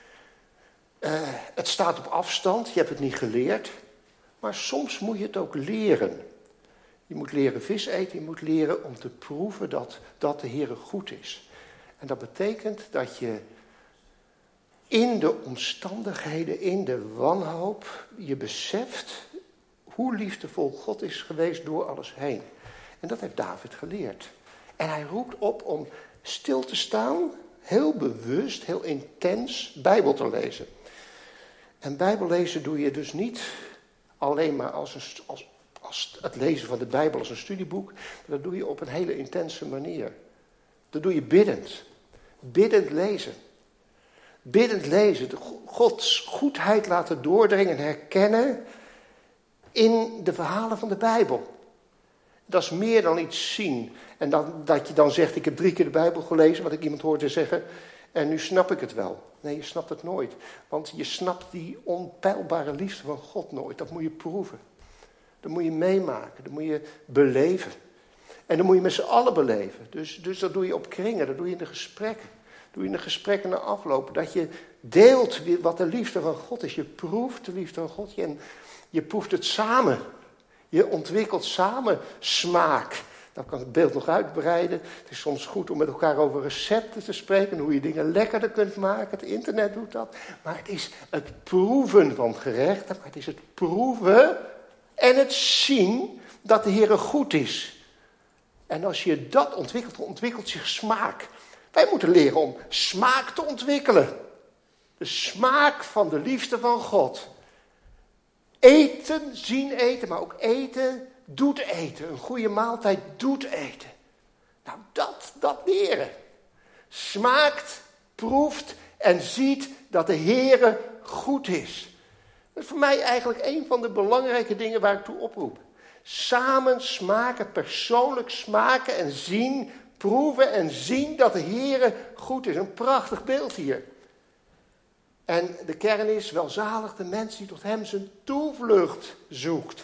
Speaker 3: Uh, het staat op afstand, je hebt het niet geleerd. Maar soms moet je het ook leren. Je moet leren vis eten, je moet leren om te proeven dat, dat de Heer goed is. En dat betekent dat je in de omstandigheden, in de wanhoop, je beseft hoe liefdevol God is geweest door alles heen. En dat heeft David geleerd. En hij roept op om stil te staan, heel bewust, heel intens Bijbel te lezen. En Bijbel lezen doe je dus niet alleen maar als, een, als, als het lezen van de Bijbel als een studieboek. Maar dat doe je op een hele intense manier. Dat doe je biddend. Biddend lezen. Biddend lezen. Gods goedheid laten doordringen en herkennen in de verhalen van de Bijbel. Dat is meer dan iets zien. En dan, dat je dan zegt, ik heb drie keer de Bijbel gelezen, wat ik iemand hoorde zeggen. En nu snap ik het wel. Nee, je snapt het nooit. Want je snapt die onpeilbare liefde van God nooit. Dat moet je proeven. Dat moet je meemaken. Dat moet je beleven. En dat moet je met z'n allen beleven. Dus, dus dat doe je op kringen. Dat doe je in de gesprekken. Dat doe je in de gesprekken na afloop. Dat je deelt wat de liefde van God is. Je proeft de liefde van God. En je proeft het samen. Je ontwikkelt samen smaak. Dan kan ik het beeld nog uitbreiden. Het is soms goed om met elkaar over recepten te spreken. Hoe je dingen lekkerder kunt maken. Het internet doet dat. Maar het is het proeven van gerechten. Maar het is het proeven en het zien dat de Heer goed is. En als je dat ontwikkelt, ontwikkelt zich smaak. Wij moeten leren om smaak te ontwikkelen. De smaak van de liefde van God. Eten, zien eten, maar ook eten doet eten. Een goede maaltijd doet eten. Nou, dat, dat leren. Smaakt, proeft en ziet dat de Heere goed is. Dat is voor mij eigenlijk een van de belangrijke dingen waar ik toe oproep. Samen smaken, persoonlijk smaken en zien, proeven en zien dat de Heere goed is. Een prachtig beeld hier. En de kern is, welzalig de mens die tot hem zijn toevlucht zoekt.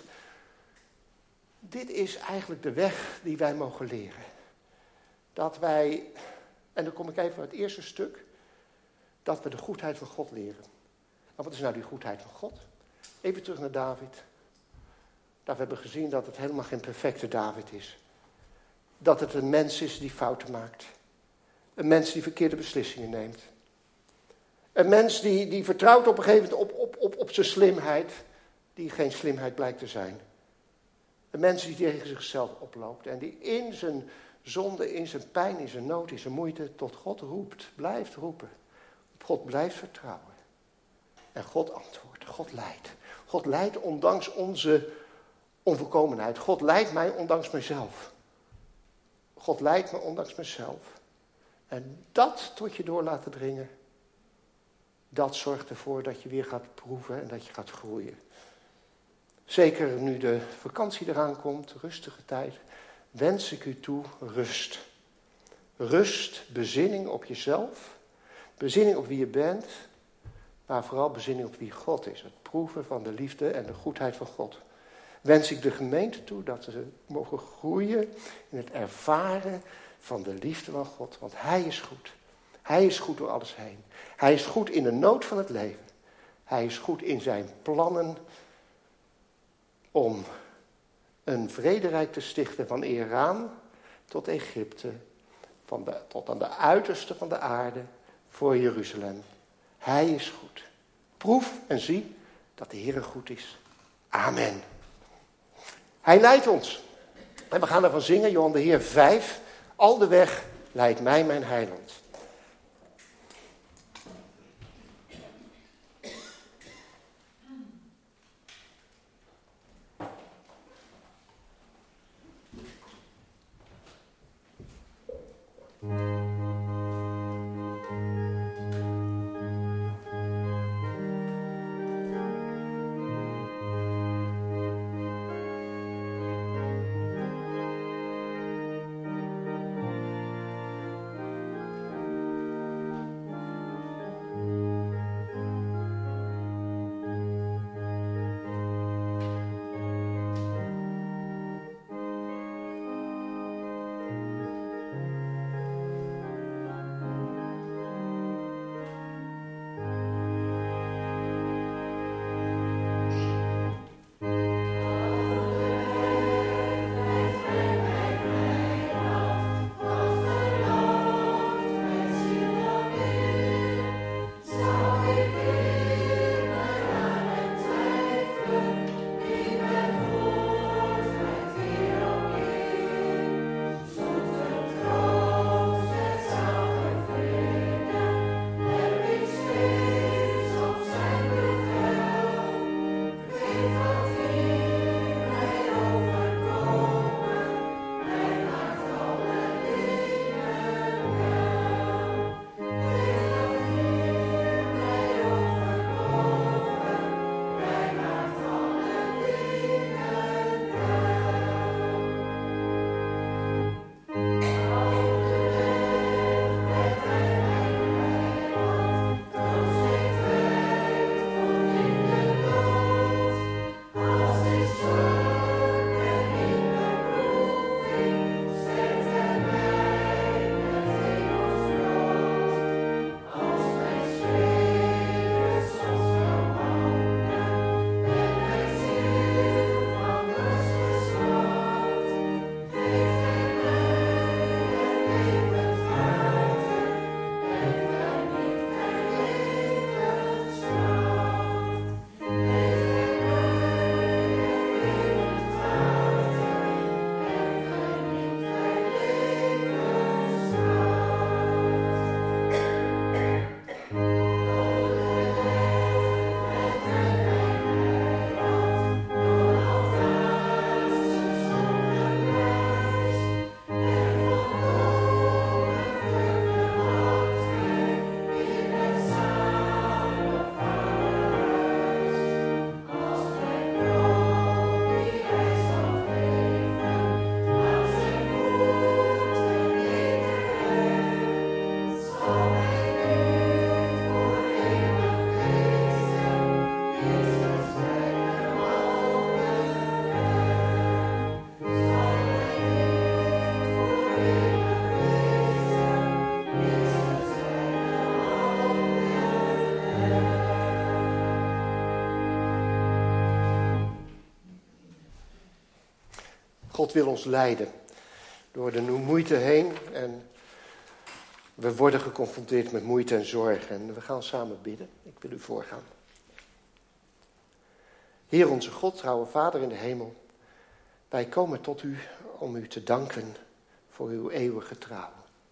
Speaker 3: Dit is eigenlijk de weg die wij mogen leren. Dat wij, en dan kom ik even uit het eerste stuk, dat we de goedheid van God leren. Maar wat is nou die goedheid van God? Even terug naar David. Daar hebben we gezien dat het helemaal geen perfecte David is. Dat het een mens is die fouten maakt. Een mens die verkeerde beslissingen neemt. Een mens die, die vertrouwt op een gegeven moment op, op, op, op zijn slimheid, die geen slimheid blijkt te zijn. Een mens die tegen zichzelf oploopt en die in zijn zonde, in zijn pijn, in zijn nood, in zijn moeite tot God roept, blijft roepen. Op God blijft vertrouwen. En God antwoordt, God leidt. God leidt ondanks onze onvolkomenheid. God leidt mij ondanks mezelf. God leidt me ondanks mezelf. En dat tot je door laten dringen. dat zorgt ervoor dat je weer gaat proeven en dat je gaat groeien. Zeker nu de vakantie eraan komt, rustige tijd, wens ik u toe rust. Rust, bezinning op jezelf, bezinning op wie je bent, maar vooral bezinning op wie God is. Het proeven van de liefde en de goedheid van God. Wens ik de gemeente toe dat ze mogen groeien in het ervaren van de liefde van God. Want Hij is goed. Hij is goed door alles heen. Hij is goed in de nood van het leven. Hij is goed in zijn plannen om een vrederijk te stichten van Iran tot Egypte, van de, tot aan de uiterste van de aarde voor Jeruzalem. Hij is goed. Proef en zie dat de Heer goed is. Amen. Hij leidt ons. En we gaan ervan zingen, Johan de Heer vijf. Al de weg leidt mij mijn heiland. God wil ons leiden door de moeite heen. En we worden geconfronteerd met moeite en zorg. En we gaan samen bidden. Ik wil u voorgaan. Heer onze God, trouwe Vader in de hemel. Wij komen tot u om u te danken voor uw eeuwige trouw.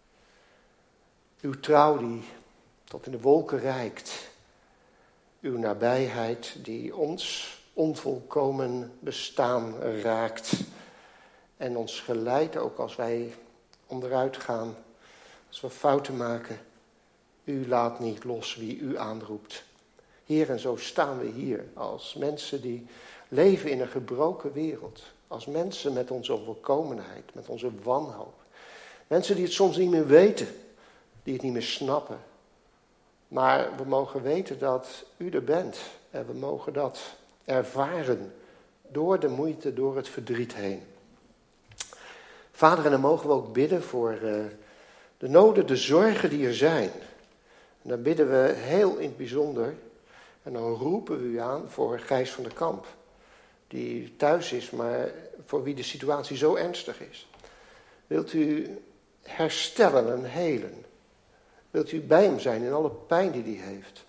Speaker 3: Uw trouw die tot in de wolken reikt. Uw nabijheid die ons onvolkomen bestaan raakt. En ons geleidt ook als wij onderuit gaan. Als we fouten maken. U laat niet los wie u aanroept. Heer, en zo staan we hier als mensen die leven in een gebroken wereld. Als mensen met onze onvolkomenheid, met onze wanhoop. Mensen die het soms niet meer weten, die het niet meer snappen. Maar we mogen weten dat u er bent. En we mogen dat ervaren door de moeite, door het verdriet heen. Vader, en dan mogen we ook bidden voor uh, de noden, de zorgen die er zijn. En dan bidden we heel in het bijzonder. En dan roepen we u aan voor Gijs van der Kamp. Die thuis is, maar voor wie de situatie zo ernstig is. Wilt u herstellen en helen? Wilt u bij hem zijn in alle pijn die hij heeft?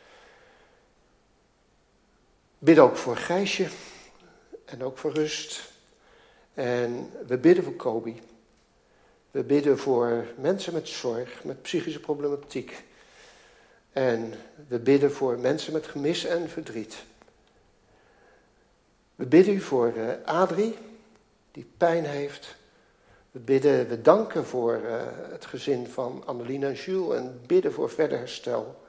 Speaker 3: Bid ook voor Gijsje en ook voor rust. En we bidden voor Kobi. We bidden voor mensen met zorg, met psychische problematiek. En we bidden voor mensen met gemis en verdriet. We bidden u voor uh, Adrie, die pijn heeft. We bidden, we danken voor uh, het gezin van Anneline en Jules en bidden voor verder herstel.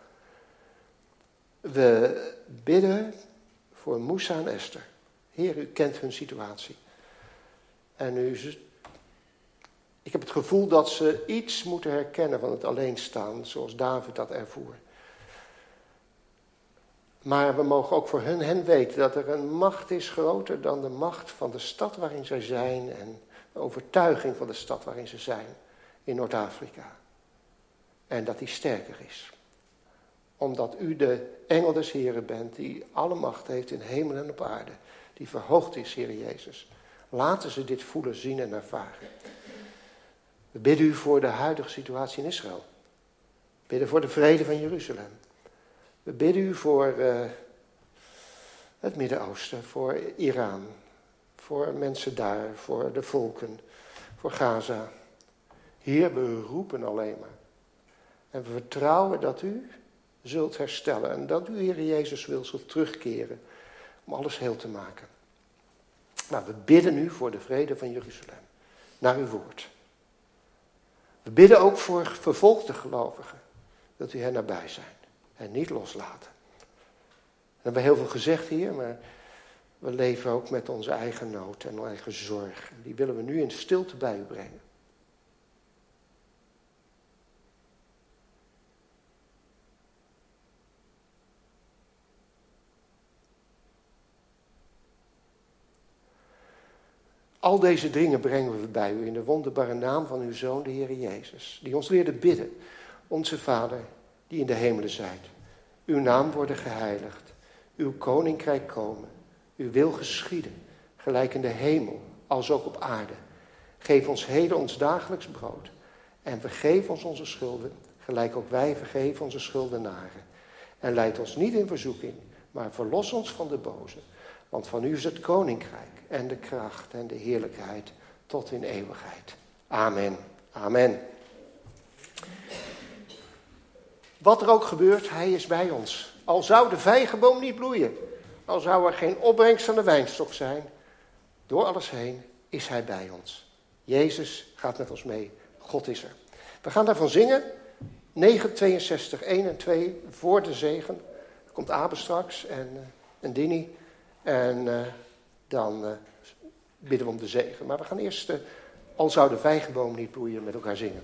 Speaker 3: We bidden voor Moussa en Esther. Heer, u kent hun situatie. En u, ik heb het gevoel dat ze iets moeten herkennen van het alleenstaan, zoals David dat ervoer. Maar we mogen ook voor hen, hen weten dat er een macht is groter dan de macht van de stad waarin zij zijn en de overtuiging van de stad waarin ze zijn in Noord-Afrika. En dat die sterker is. Omdat u de engel des Heren bent die alle macht heeft in hemel en op aarde. Die verhoogd is, Heer Jezus. Laten ze dit voelen, zien en ervaren. We bidden u voor de huidige situatie in Israël. We bidden voor de vrede van Jeruzalem. We bidden u voor uh, het Midden-Oosten, voor Iran, voor mensen daar, voor de volken, voor Gaza. Heer, we roepen alleen maar. En we vertrouwen dat u zult herstellen en dat u, Heer Jezus, wil zult terugkeren om alles heel te maken. Maar we bidden u voor de vrede van Jeruzalem, naar uw woord. We bidden ook voor vervolgde gelovigen, dat u hen nabij zijn. En niet loslaten. We hebben heel veel gezegd hier, maar we leven ook met onze eigen nood en onze eigen zorg. Die willen we nu in stilte bij u brengen. Al deze dingen brengen we bij u in de wonderbare naam van uw Zoon, de Heer Jezus. Die ons leerde bidden. Onze Vader, die in de hemelen zijt. Uw naam worden geheiligd. Uw koninkrijk komen. Uw wil geschieden. Gelijk in de hemel, als ook op aarde. Geef ons heden ons dagelijks brood. En vergeef ons onze schulden. Gelijk ook wij vergeven onze schuldenaren. En leid ons niet in verzoeking. Maar verlos ons van de boze. Want van u is het koninkrijk. En de kracht en de heerlijkheid. Tot in eeuwigheid. Amen. Amen. Wat er ook gebeurt, hij is bij ons. Al zou de vijgenboom niet bloeien, al zou er geen opbrengst aan de wijnstok zijn, door alles heen is hij bij ons. Jezus gaat met ons mee, God is er. We gaan daarvan zingen, negen tweeënzestig, één en twee, voor de zegen. Er komt Abe straks en, uh, en Dini en uh, dan uh, bidden we om de zegen. Maar we gaan eerst, uh, al zou de vijgenboom niet bloeien, met elkaar zingen.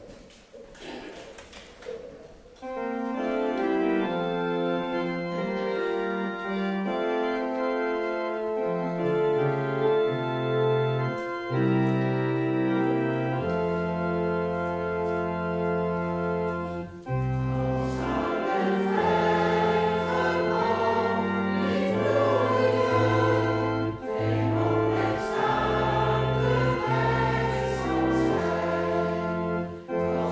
Speaker 4: Oh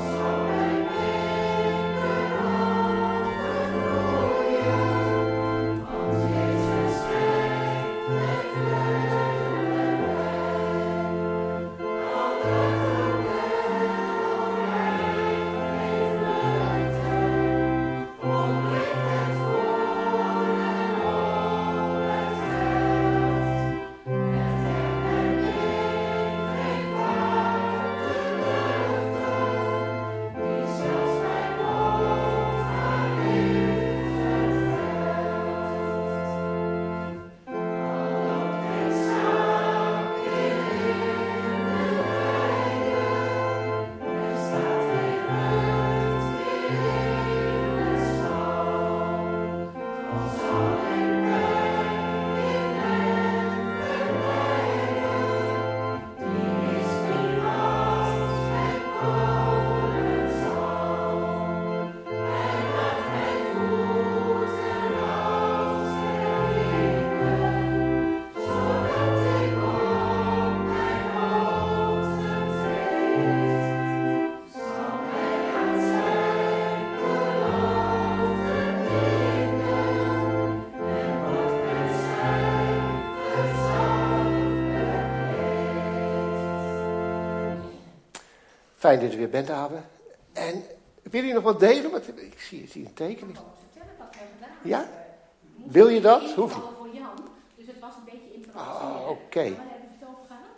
Speaker 3: Fijn dat je er weer bent, Abe. En wil je nog wat delen? Want ik zie, ik zie een tekening. Ja? Wil je dat? Hoeft niet.
Speaker 2: Voor Jan, dus het was een beetje improviseren.
Speaker 3: Ah, oké. Okay.
Speaker 2: Waar hebben we het over gehad?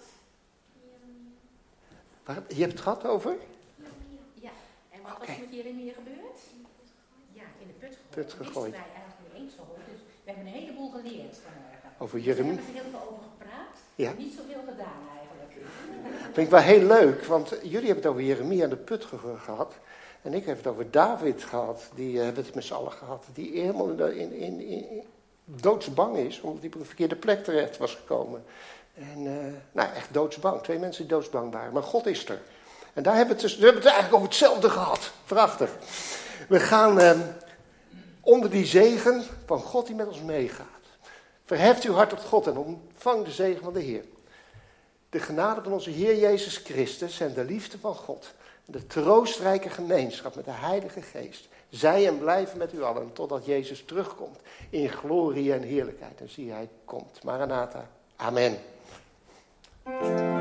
Speaker 3: Waar, je hebt het gehad over?
Speaker 2: Ja, en wat
Speaker 3: Okay.
Speaker 2: was met Jeremia gebeurd? Ja, in de put gegooid.
Speaker 3: Put gegooid.
Speaker 2: Dat wisten wij eigenlijk niet eens gehoord, dus we hebben een heleboel geleerd vanmorgen.
Speaker 3: Over
Speaker 2: Dus
Speaker 3: Jeremia?
Speaker 2: we hebben er heel veel over gepraat,
Speaker 3: Ja.
Speaker 2: en niet zoveel gedaan eigenlijk.
Speaker 3: Vind ik wel heel leuk, want jullie hebben het over Jeremia en de put ge- gehad. En ik heb het over David gehad, die uh, hebben het met z'n allen gehad. Die helemaal in, in, in, in doodsbang is, omdat hij op de verkeerde plek terecht was gekomen. En, uh, nou, echt doodsbang. Twee mensen die doodsbang waren. Maar God is er. En daar hebben we het, dus, we hebben het eigenlijk over hetzelfde gehad. Prachtig. We gaan uh, onder die zegen van God die met ons meegaat. Verheft uw hart tot God en ontvang de zegen van de Heer. De genade van onze Heer Jezus Christus en de liefde van God. De troostrijke gemeenschap met de Heilige Geest. Zij en blijven met u allen totdat Jezus terugkomt. In glorie en heerlijkheid. En zie hij komt. Maranatha. Amen.